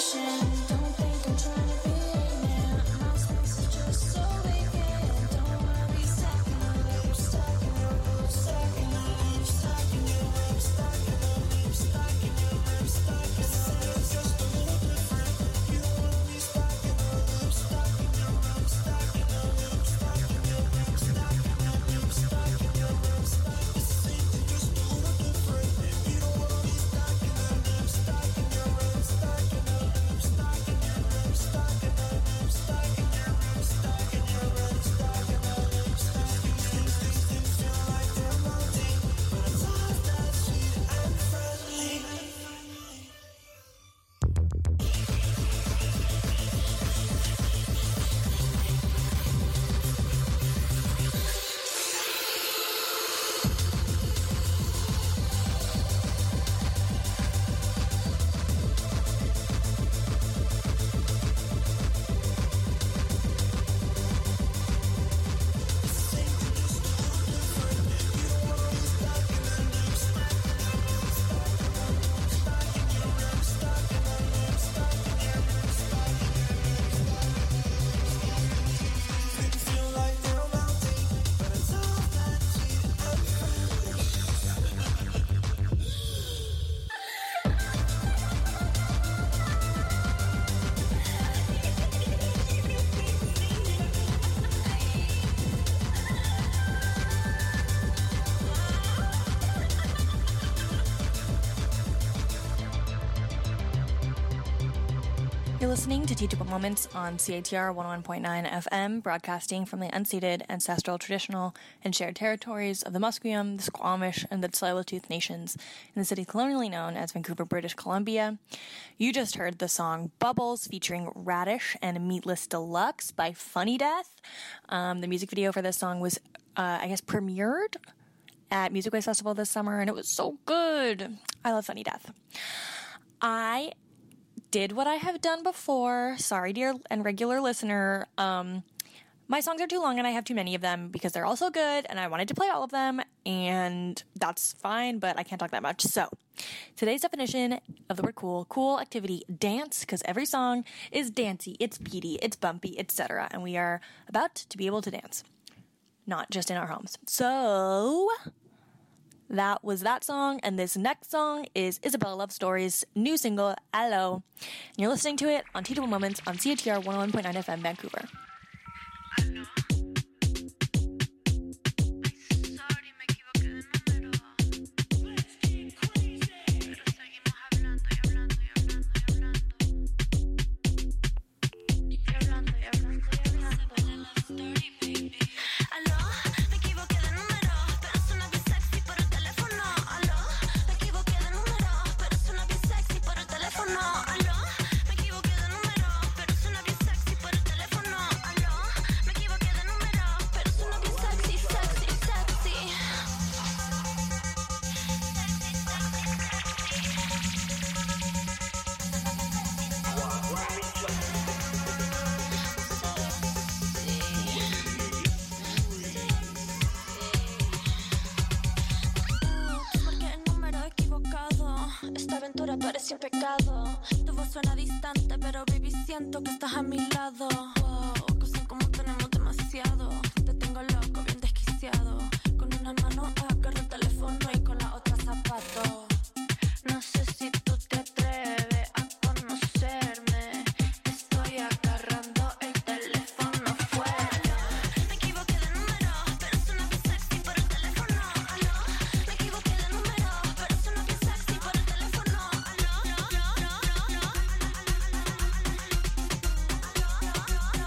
You're listening to Teachable Moments on CITR 101.9 FM, broadcasting from the unceded, ancestral, traditional, and shared territories of the Musqueam, the Squamish, and the Tsleil-Waututh nations in the city colonially known as Vancouver, British Columbia. You just heard the song Bubbles featuring Radish and Meatless Deluxe by Funny Death. The music video for this song was, premiered at Music Waves Festival this summer, and it was so good. I love Funny Death. I did what I have done before. Sorry, dear and regular listener. My songs are too long and I have too many of them because they're all so good and I wanted to play all of them, and that's fine, but I can't talk that much. So, today's definition of the word cool activity, dance, because every song is dancey, it's beaty, it's bumpy, etc. And we are about to be able to dance. Not just in our homes. So, that was that song, and this next song is Isabella Love Story's new single, Hello. And you're listening to it on Teachable Moments on CITR 101.9 FM Vancouver. Parece un pecado. Tu voz suena distante, pero baby siento que estás a mi lado. Wow, cosas como tenemos demasiado. Te tengo loco, bien desquiciado. Con una mano agarro el teléfono y con la otra zapato. No sé si tú te atreves a conocerme. Estoy agarrando el teléfono fuera. Me equivoqué de número, pero suena bien sexy por el teléfono. Aló, me equivoqué de número, pero suena bien sexy por el teléfono. Aló,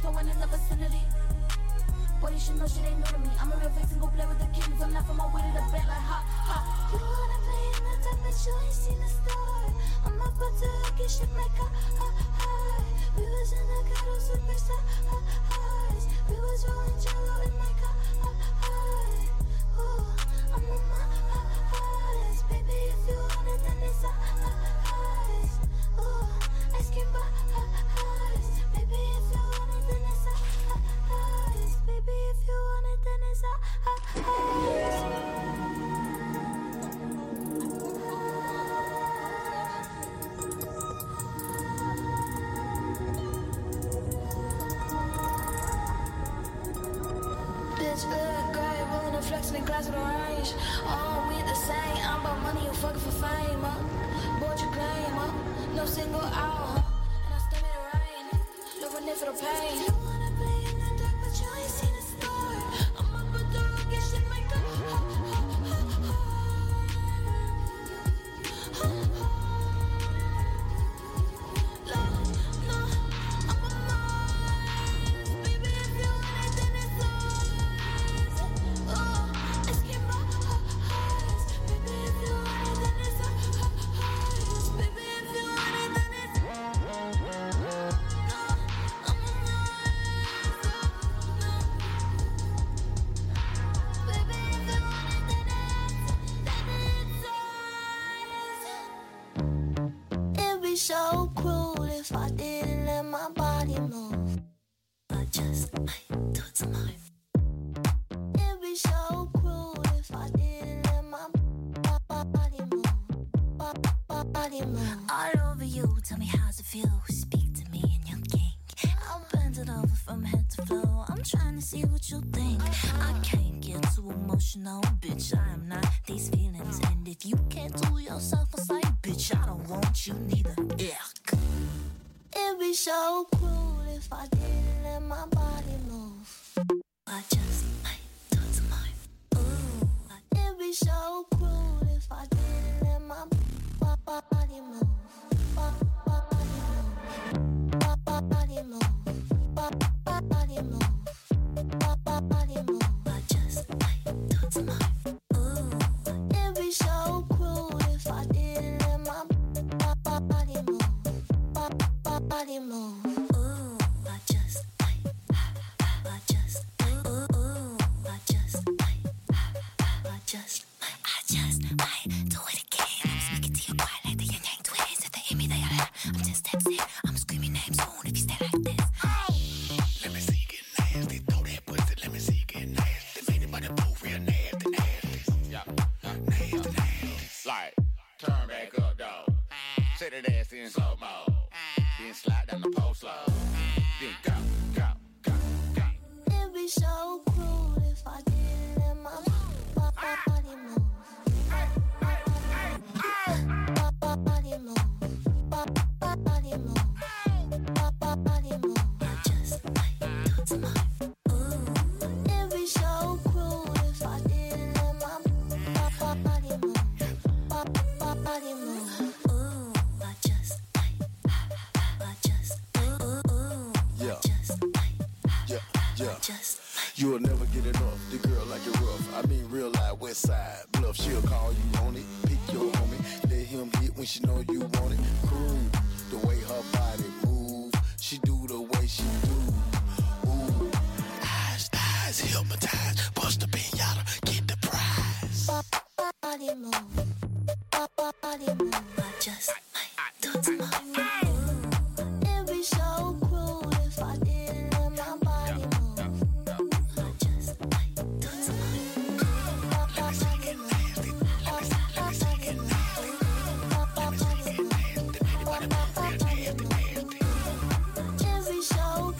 no one in the vicinity. Boy, you should know shit ain't new to me. I'm a real vixen, go play with the kittens. I'm not from my way to the bed like ha, ha. You wanna play in the dark, but you ain't seen the star. I'm about to get shit like ha, ha, ha. We was in the ghetto, superstar, ha, ha. We was rolling jello in like ha, ha, ha. Ooh, I'm on my ha, ha. Baby, if you want it, then it's ha, ha, ha. Ooh, asking for ha, ha. Baby, if you want it, then it's ha, ha, ha. Baby, if you want it, then it's ha, ha, ha. Bitch, look great, rolling and flexing in glass with orange. All we the same, I'm about money, you fucking for fame, Board your claim, no single out, and I still made it rain. Look running for the pain. You wanna play in the dark, but you ain't seen the star. I'm up with the rock and shit like a ha, ha, ha, ha. Ha, ha. No, I'm a Mars. Baby, if you want it, then it's ours. Oh, asking for ha, ha. Baby, if you want it, then it's ha, ha, ha. Baby, if you want it, then it's no, I'm a Mars. Baby, if you want it, then it's ours. It'd be so cruel if I didn't let my body move. I just might do it tomorrow. It'd be so cruel if I didn't let my body move. Body move. All over you, tell me how's it feel. Speak to me in your kink. I'll bend it over from head to floor. I'm trying to see what you think. I can't get too emotional, bitch. I am not these feelings. And if you can't do yourself a sight, bitch, I don't want you neither. Yuck. It'd be so cruel if I didn't let my body move. I just might do it tomorrow. Ooh. It'd be so cruel if I didn't let my body move. Body move. Body move. Body move. Body move. I just might do it tomorrow. Ooh. It'd be so cruel if I didn't let my body move. Body move. Ooh, I just might. I just might. Ooh, I just might. I just might do it again. I'm speaking to your quiet like the Yang Yang twins. If they hear me, they are. I'm 10 steps in. I'm screaming names soon if you stay like this. Let me see you get nasty. Throw that pussy. Let me see you get nasty. Made anybody move real nasty, nasty. Yeah, nasty, nasty. Like, turn back up, dog. Say that ass in slow mo. Then slide down the pole slow. Then go, go, go, go. It'd be so cruel if I didn't let my body move. Body move. Body move. Body move. I just might do it tomorrow. Ooh. It'd be so cruel if I didn't let my body move. Body move. Ooh. I just might. I just might. Ooh. Yeah. I just might. Yeah, yeah. I just might. You'll never get enough. The girl like it rough. I mean real life west side bluff. She'll call you on it. Pick your homie. Let him hit when she know you want it. Cool. The way her body move. She do the way she do. Ooh. Eyes hypnotize. Bust a pinata. Get the prize. Body move. Body move. I just might do it tomorrow. Ooh. It'd be so cruel if I didn't let my body move. I just might do it tomorrow. Let me see you get nasty. Let me see you get nasty. Let me see you get nasty. Anybody move real nasty, nasty. It'd be so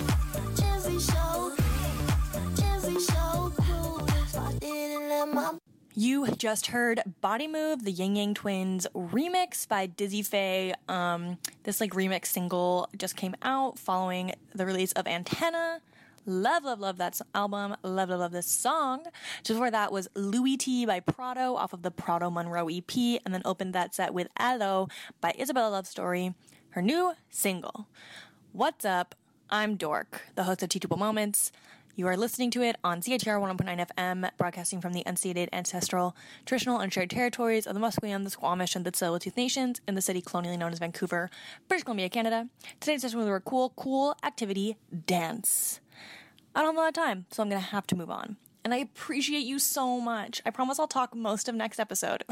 cruel if I didn't let my. You just heard Body Move, the Yang Yang Twins remix by Dizzy Faye. This remix single just came out following the release of Antenna. Love that album. Love this song. Just before that was Louis T by Prado off of the Prado Monroe EP, and then opened that set with Allo by Isabella Love Story, her new single. What's up? I'm Dork, the host of Teachable Moments. You are listening to it on CITR 101.9 FM, broadcasting from the unceded, ancestral, traditional, and shared territories of the Musqueam, the Squamish, and the Tsleil-Waututh Nations in the city colonially known as Vancouver, British Columbia, Canada. Today's session was a cool activity, dance. I don't have a lot of time, so I'm going to have to move on. And I appreciate you so much. I promise I'll talk most of next episode.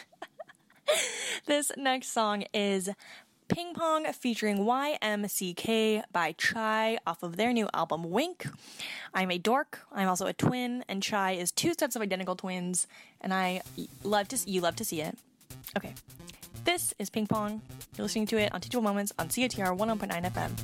This next song is Ping Pong featuring YMCK by Chai off of their new album Wink. I'm a dork. I'm also a twin, and Chai is two sets of identical twins, and you love to see it. Okay, this is Ping Pong. You're listening to it on Teachable Moments on CITR 101.9 FM.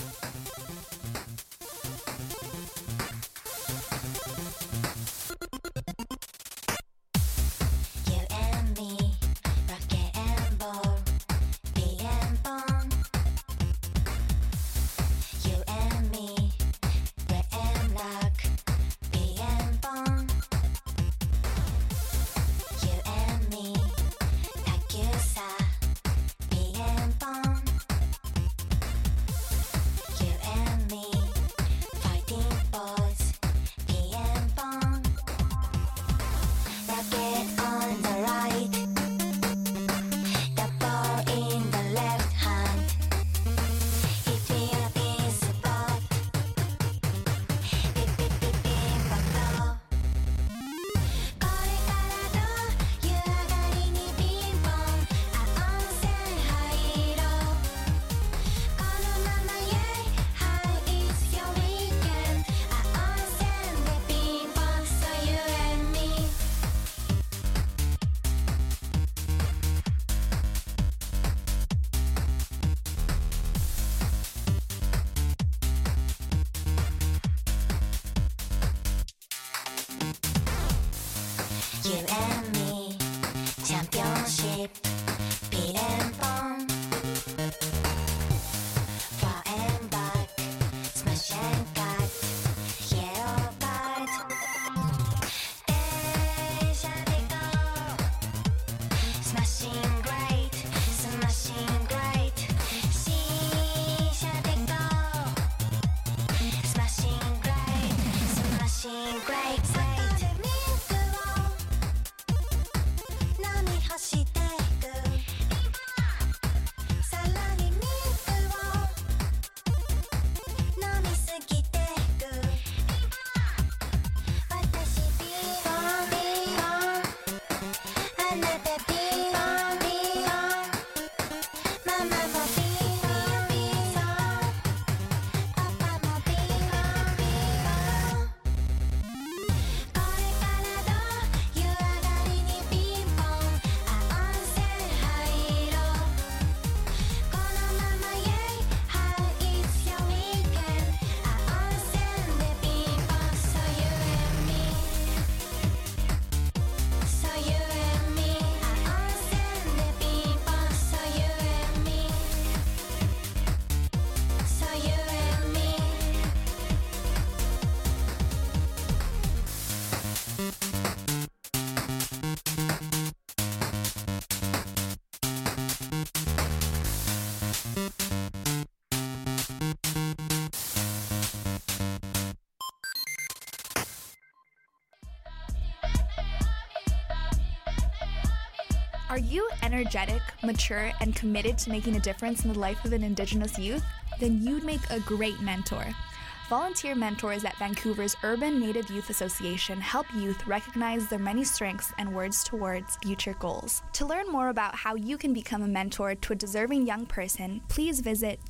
Are you energetic, mature, and committed to making a difference in the life of an Indigenous youth? Then you'd make a great mentor. Volunteer mentors at Vancouver's Urban Native Youth Association help youth recognize their many strengths and work towards future goals. To learn more about how you can become a mentor to a deserving young person, please visit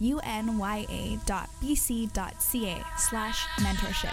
unya.bc.ca/mentorship.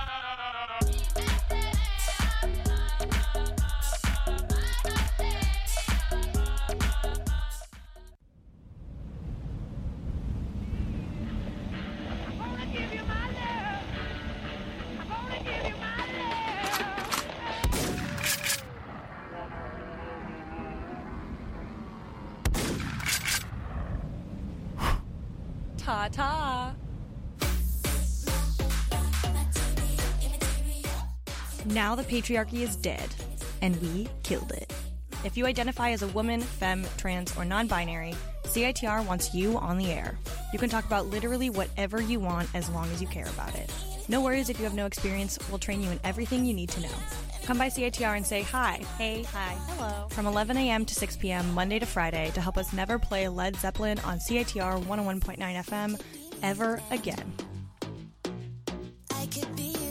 Ta-ta! Now the patriarchy is dead, and we killed it. If you identify as a woman, femme, trans, or non-binary, CITR wants you on the air. You can talk about literally whatever you want as long as you care about it. No worries if you have no experience, we'll train you in everything you need to know. Come by CITR and say hi. Hey, hi, hello. From 11 a.m. to 6 p.m. Monday to Friday to help us never play Led Zeppelin on CITR 101.9 FM ever again. I could be you.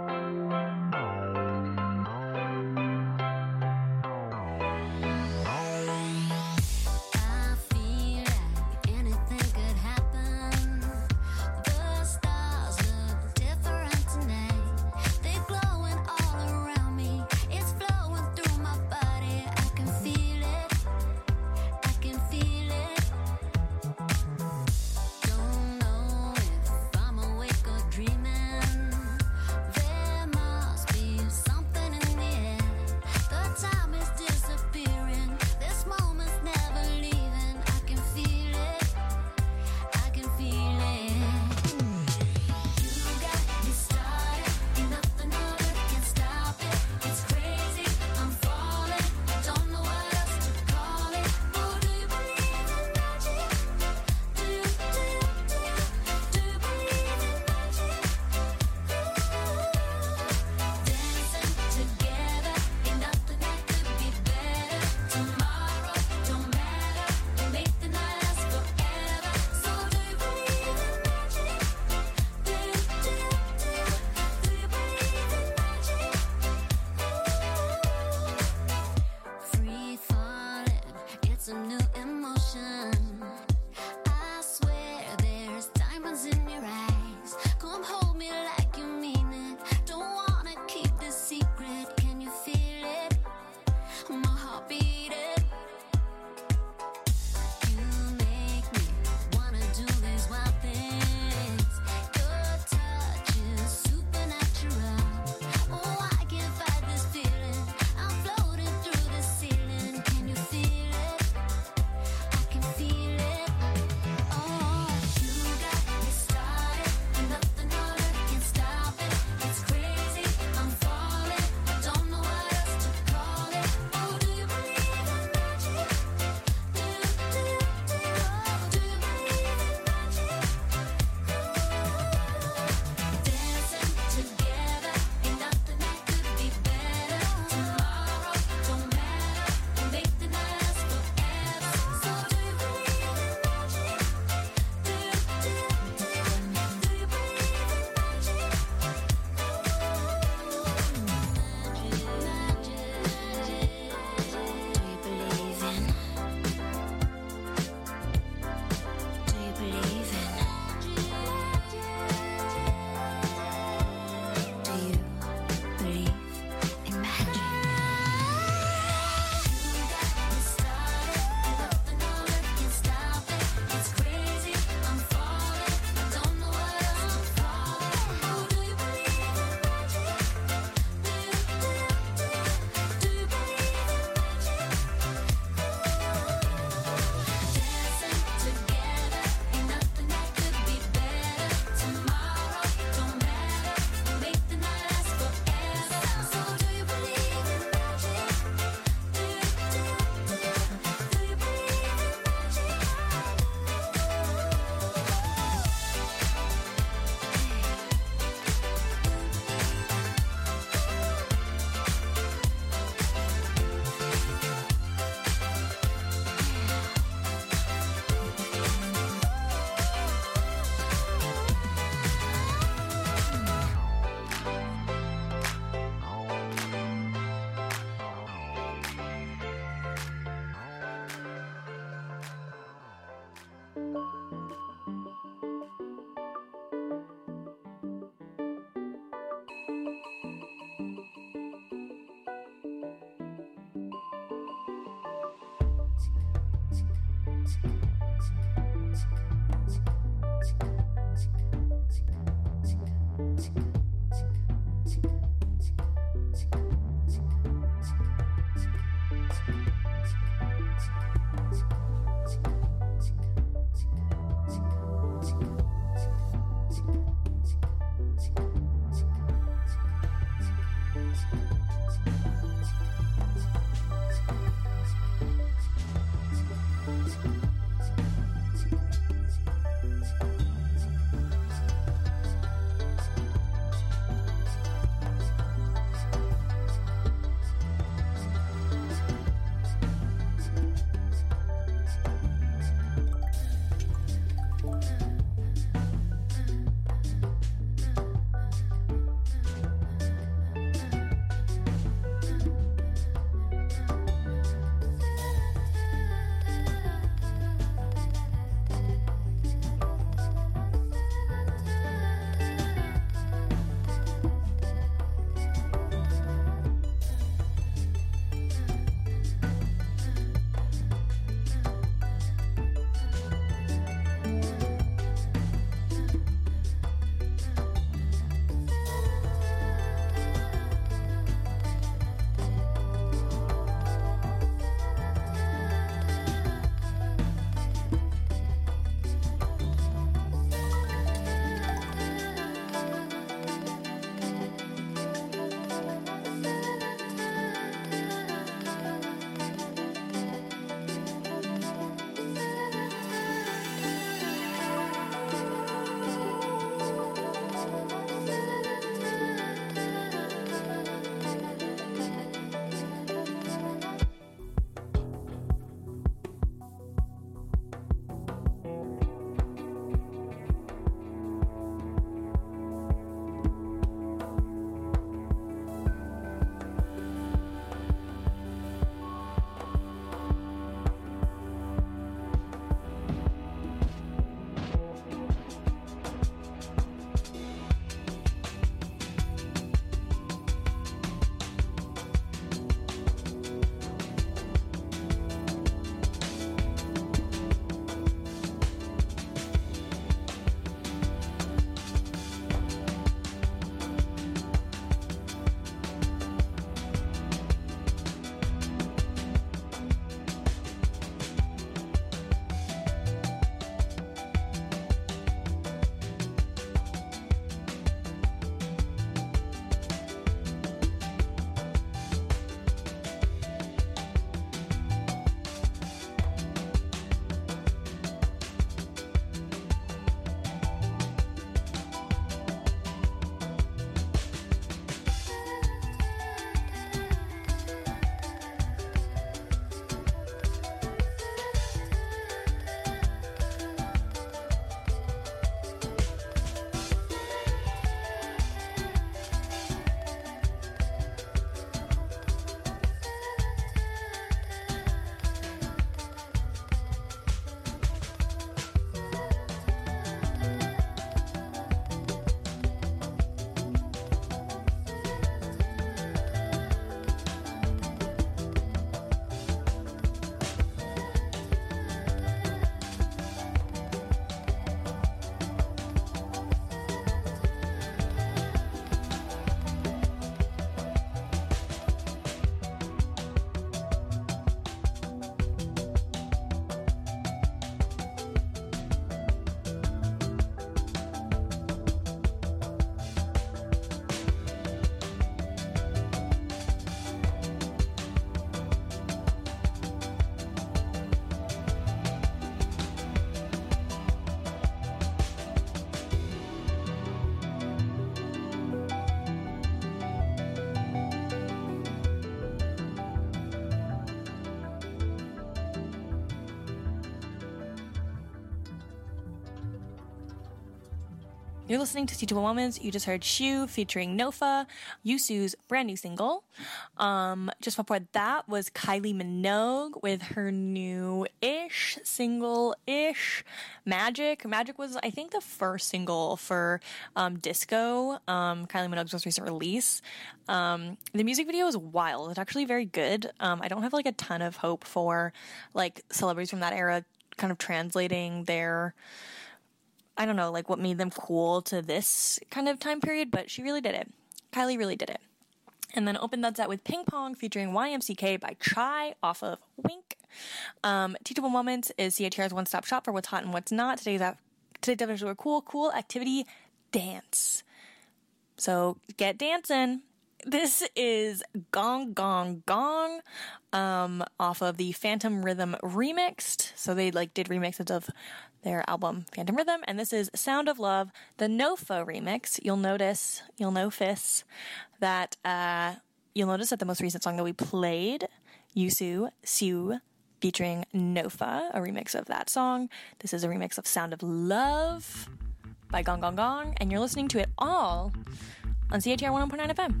You're listening to Teachable Moments. You just heard Shu featuring Nofa, Yusu's brand new single. Just before that was Kylie Minogue with her new-ish, single-ish, Magic. Magic was, I think, the first single for Disco, Kylie Minogue's most recent release. The music video is wild. It's actually very good. I don't have like a ton of hope for like celebrities from that era kind of translating their, I don't know, like what made them cool to this kind of time period, but she really did it. Kylie really did it. And then opened that set with Ping Pong featuring YMCK by Chai off of Wink. Teachable Moments is CATR's one-stop shop for what's hot and what's not. Today's definition of cool activity, dance. So get dancing. This is Gong Gong Gong off of the Phantom Rhythm Remixed. So they like did remixes of their album Phantom Rhythm, and this is Sound of Love, the Nofa remix. You'll notice that the most recent song that we played, Yusu Siu featuring Nofa, a remix of that song. This is a remix of Sound of Love by Gong Gong Gong, and you're listening to it all on CATR 101.9 FM.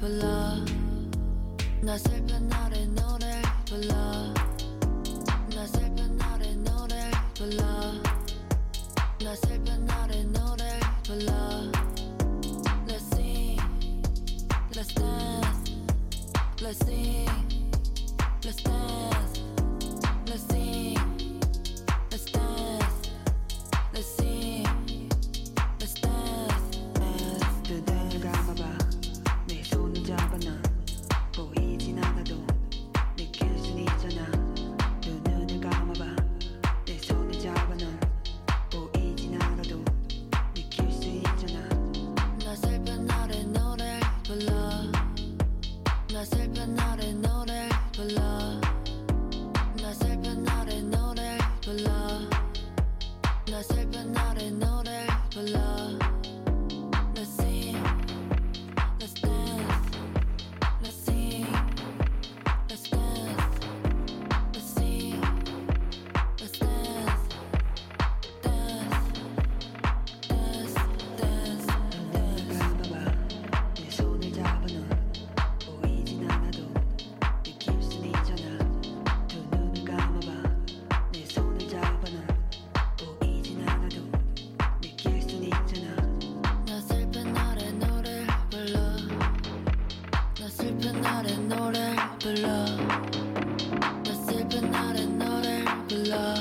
불러 나 슬픈 날에 노래를 불러 나 슬픈 날에 노래를 불러 나 슬픈 날에 노래를 불러 Let's sing Let's dance Let's sing Let's dance Let's sing Let's dance Let's sing Let's dance 눈을 감아봐 내 손을 잡아 넌 보이진 않아도 느낄 순 있잖아 두 눈을 감아봐 내 손을 잡아 넌 보이진 않아도 느낄 수 있잖아 나 슬픈 날에 노래를 불러 나 슬픈 날에 노래를 불러 나 슬픈 날에 노래를 불러 나 슬픈 날에 노래를 불러 Let's sing Let's dance Let's sing Let's dance Let's sing Let's dance Dance Dance Dance 눈을 감아봐 내 손을 잡아 넌 보이진 않아도 느낄 순 있잖아 두 눈을 감아봐 내 손을 잡아 넌 보이진 않아도 느낄 순 있잖아 나 슬픈 날에 노래를 불러 나 슬픈 날에 노래를 불러 나 슬픈 날에 노래를 불러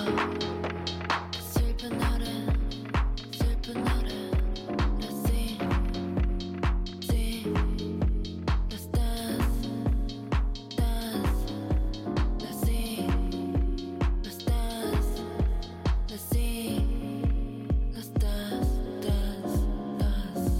슬픈 날에 슬픈 날에 Let's sing Sing Let's dance Dance Let's sing Let's dance Let's sing Let's dance Dance Dance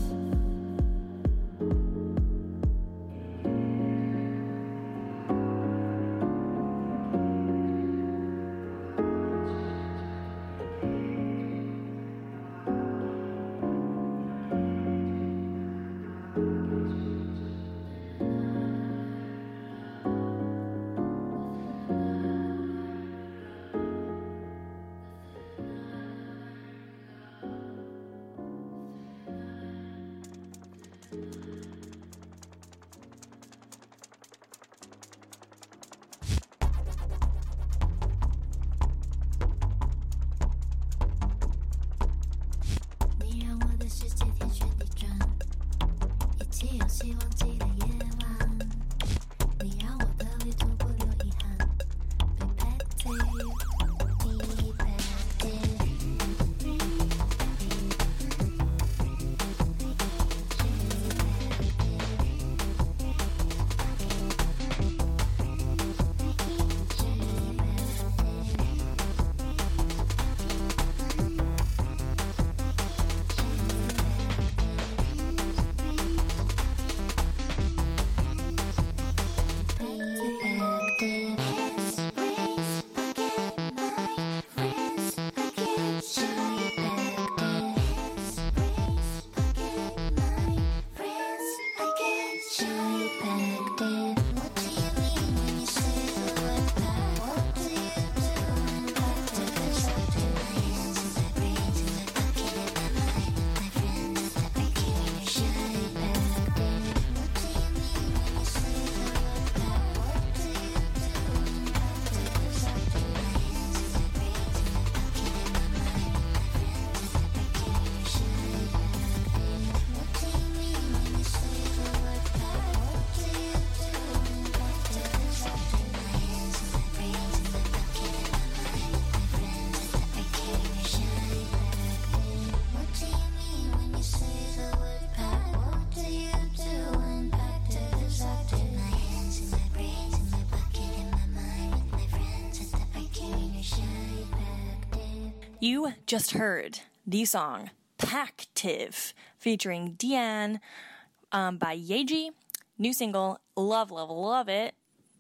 你让我的世界天旋地转，一起游戏忘记了夜晚。你让我的旅途不留遗憾。 You just heard the song Pactive featuring Deanne by Yeji. New single, love, love, love it.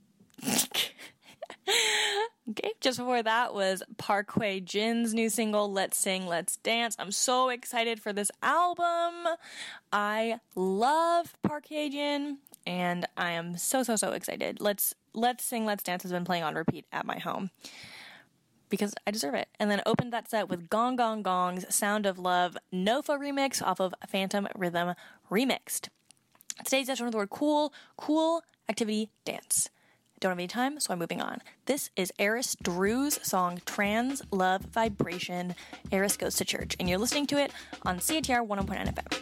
Okay, just before that was Parkway Jin's new single, Let's Sing, Let's Dance. I'm so excited for this album. I love Parkway Jin, and I am so excited. Let's Sing, Let's Dance has been playing on repeat at my home because I deserve it. And then opened that set with Gong Gong Gong's Sound of Love Nofa remix off of Phantom Rhythm Remixed. Today's session with the word cool, activity, dance. I don't have any time, so I'm moving on. This is Eris Drew's song Trans Love Vibration, Eris Goes to Church, and you're listening to it on CITR 101.9 FM.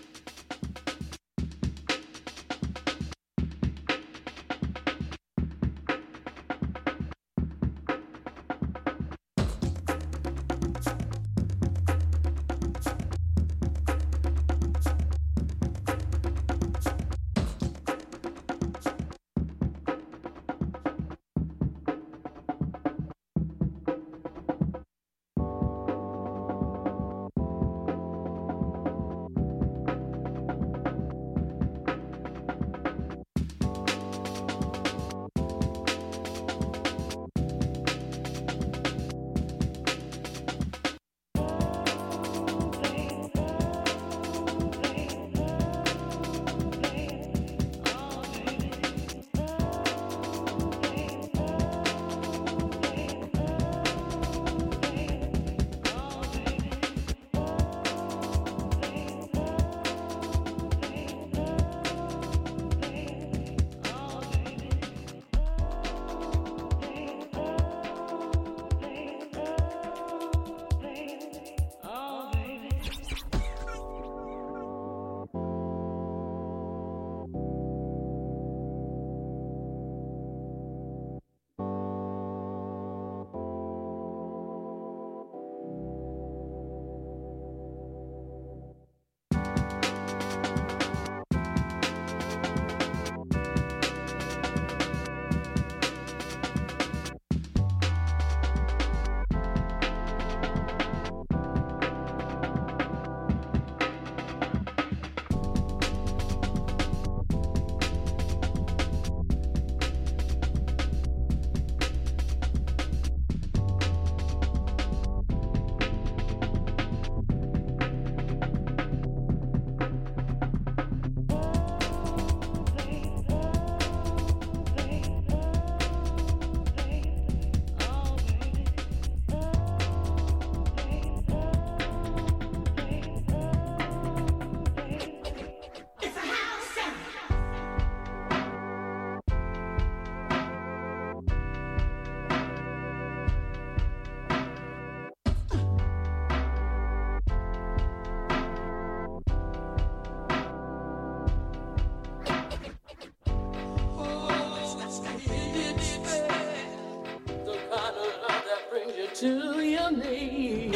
To your knees.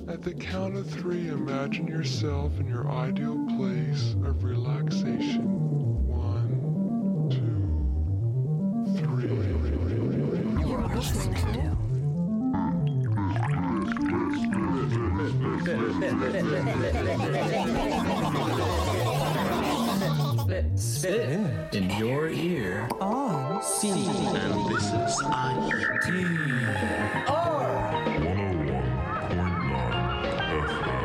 At the count of 3, imagine yourself in your ideal place of relaxation. 1, 2, 3. You are listening to Spit in your ear on C. And this is IETR 101.9 FM.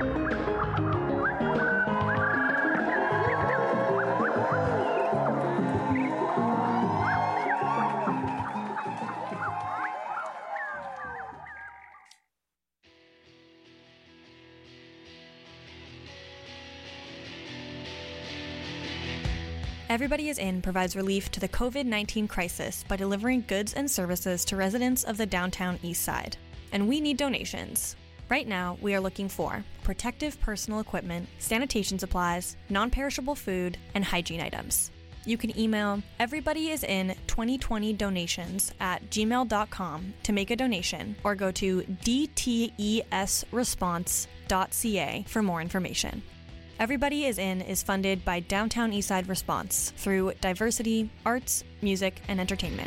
Everybody is In provides relief to the COVID-19 crisis by delivering goods and services to residents of the downtown East Side. And we need donations. Right now, we are looking for protective personal equipment, sanitation supplies, non-perishable food, and hygiene items. You can email everybodyisin2020donations@gmail.com to make a donation, or go to dtesresponse.ca for more information. Everybody is In is funded by Downtown Eastside Response through diversity, arts, music, and entertainment.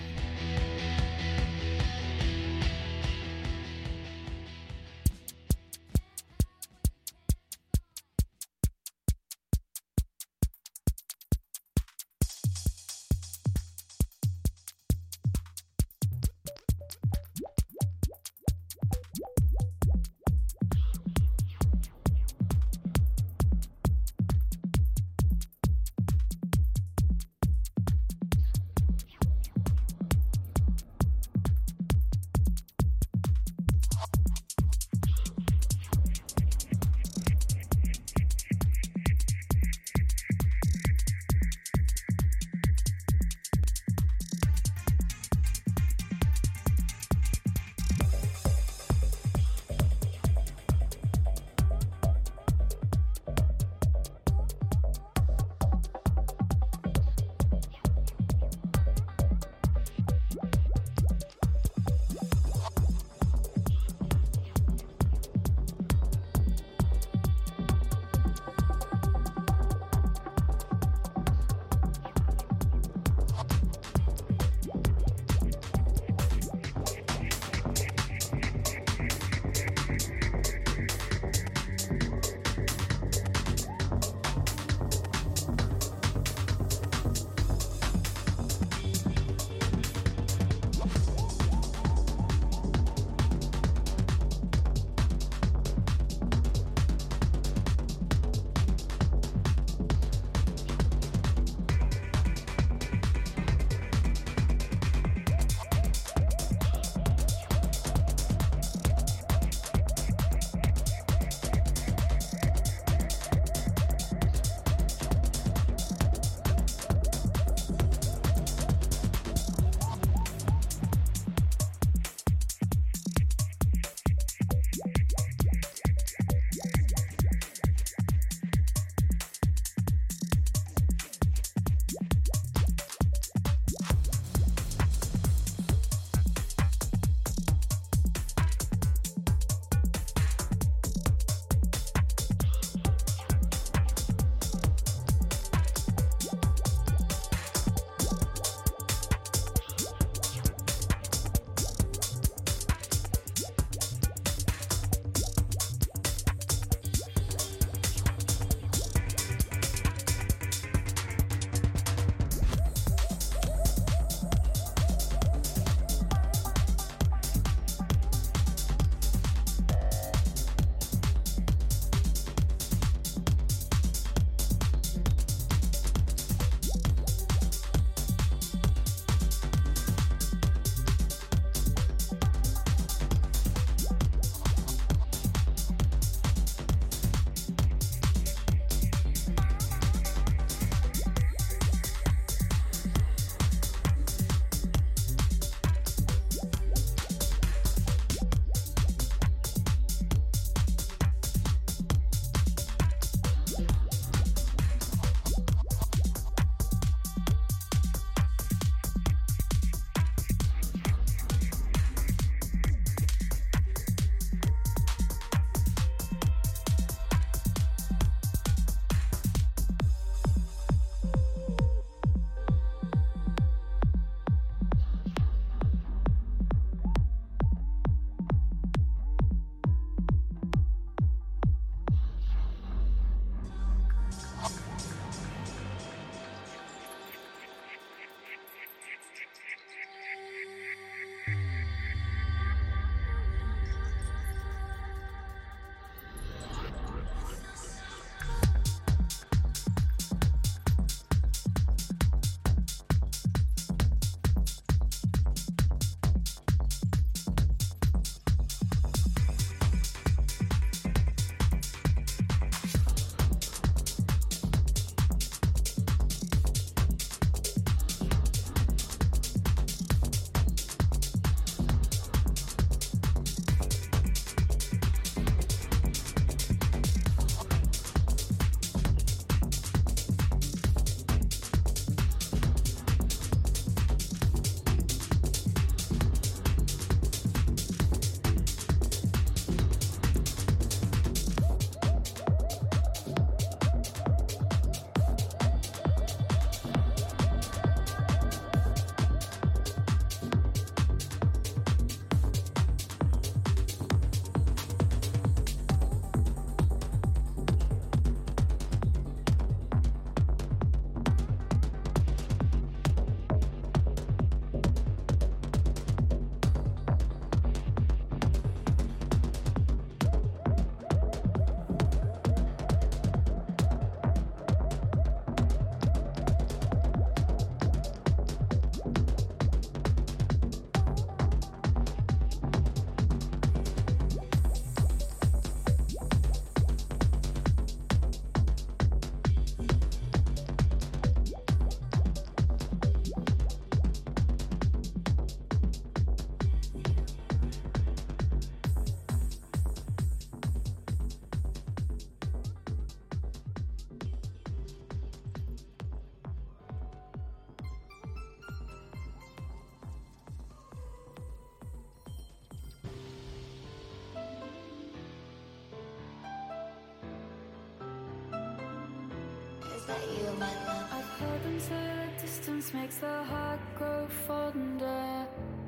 I've heard them say that distance makes the heart grow fonder.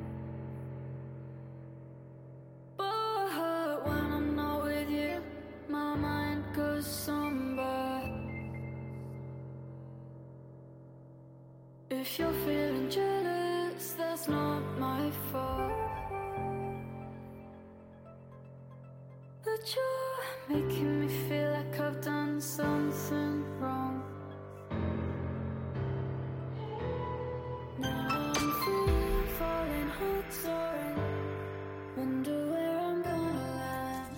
But when I'm not with you, my mind goes somber. If you're feeling jealous, that's not my fault. But you're making me feel like I've done something wrong. Now I'm free, falling hot, soaring. Wonder where I'm gonna land.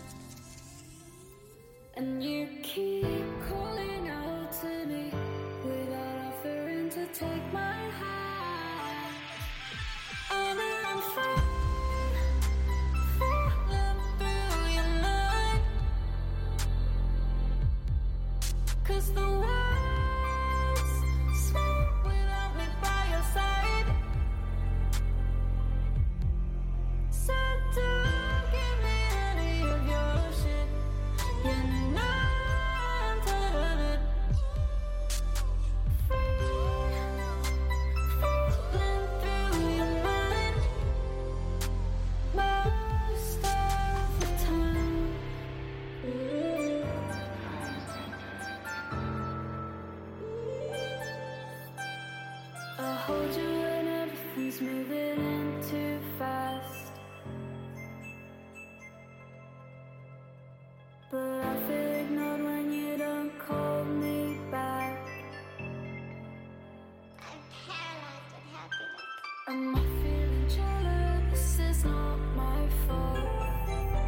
And you keep calling out to me without offering to take my hand. And I'm falling through your mind. 'Cause the world's small without me by your side. So don't give me any of your shit. You know I'm tired of it. Falling through your mind most of the time. I hold you when everything's moving in too fast. But I feel ignored when you don't call me back. I'm paralyzed with happiness. I'm not feeling jealous, it's not my fault.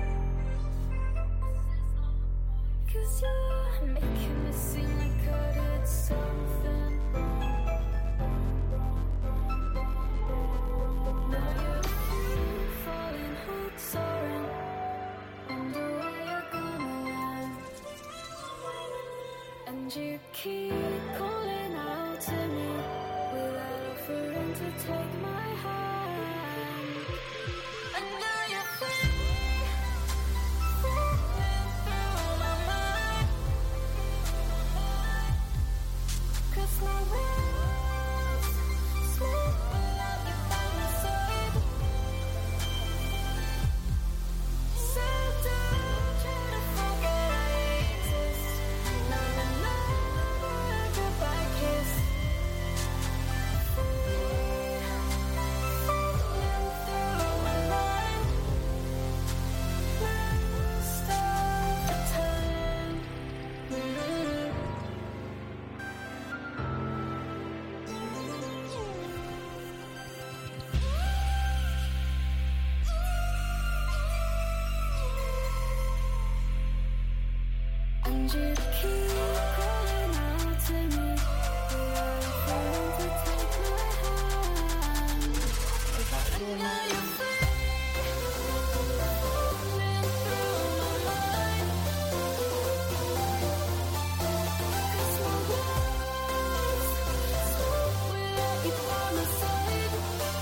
'Cause you're making me seem like I did something wrong. Now you're free, falling hot, soaring. Wonder where you're gonna land. And you keep calling out to me without offering to take my hand. And now you're free, falling through my mind. 'Cause my world's small without you by my side. So don't try to forget I exist. Not another goodbye kiss. Falling through my mind most of the time. And you keep calling out to me without offering to take my hand. And now you're free, falling through my mind. 'Cause my world's small without you by my side.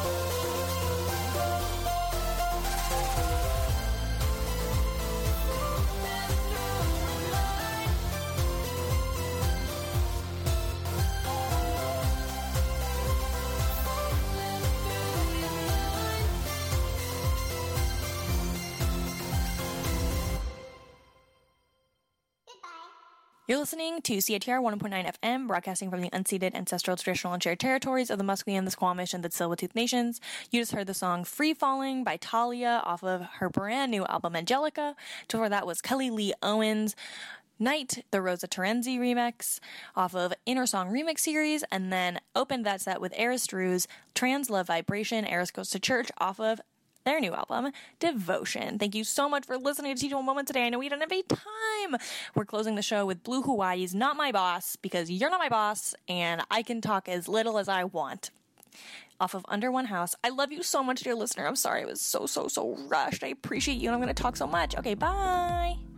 You're listening to CITR 101.9 FM, broadcasting from the unceded ancestral, traditional, and shared territories of the Musqueam, the Squamish, and the Tsleil-Waututh Nations. You just heard the song Free Falling by Talia off of her brand new album Angelica. Before that was Kelly Lee Owens' Night, the Rosa Terenzi remix off of Inner Song Remix Series, and then opened that set with Eris Drew's Trans Love Vibration, Eris Goes to Church off of their new album, Devotion. Thank you so much for listening to Teachable Moment today. I know we didn't have any time. We're closing the show with Blue Hawaii's Not My Boss, because you're not my boss, and I can talk as little as I want. Off of Under One House. I love you so much, dear listener. I'm sorry I was so rushed. I appreciate you, and I'm going to talk so much. Okay, bye.